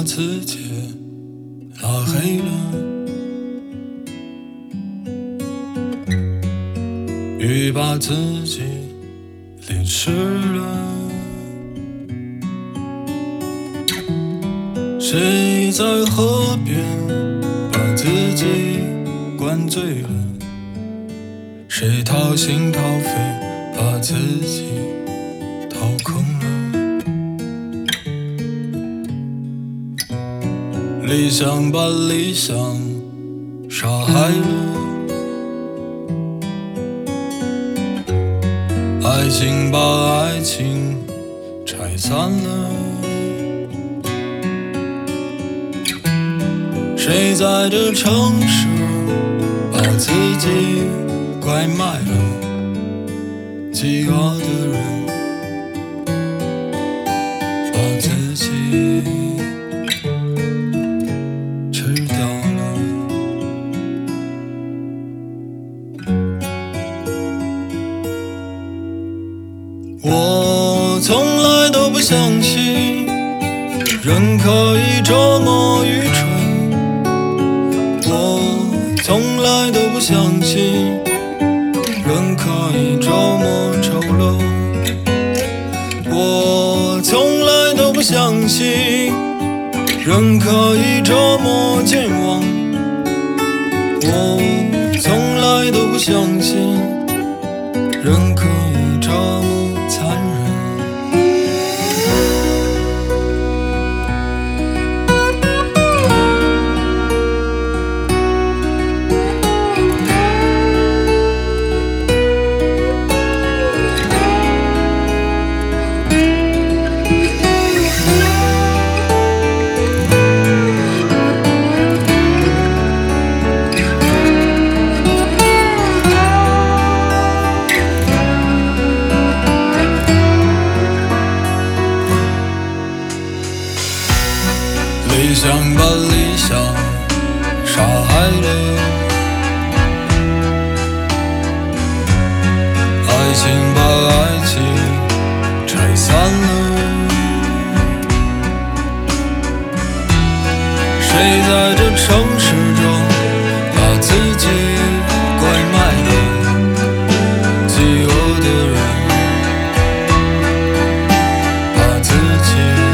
把自己拉黑了，雨把自己淋湿了。谁在河边把自己灌醉了？谁掏心掏肺把自己掏空了？理想把理想杀害了，爱情把爱情拆散了。谁在这城市把自己拐卖了？饥饿的人把自己吃掉了。我从来都不相信人可以这么愚蠢，我从来都不相信人可以这么丑陋，我从来都不相信人可以这么健忘，我从来都不相信人可以这么残忍。理想把理想杀害了，爱情把爱情拆散了。谁在这城市中把自己拐卖了？饥饿的人把自己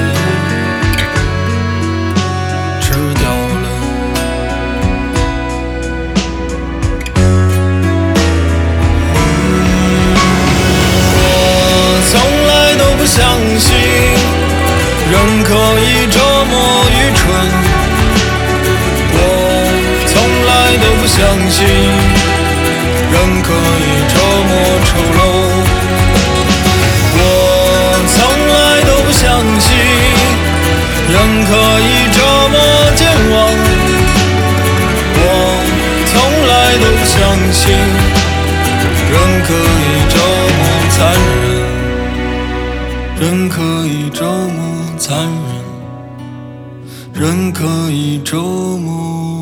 相信人可以这么愚蠢，我从来都不相信人可以这么丑陋，我从来都不相信人可以这么健忘，我从来都不相信人可以这么残忍，人可以这么残忍，人可以这么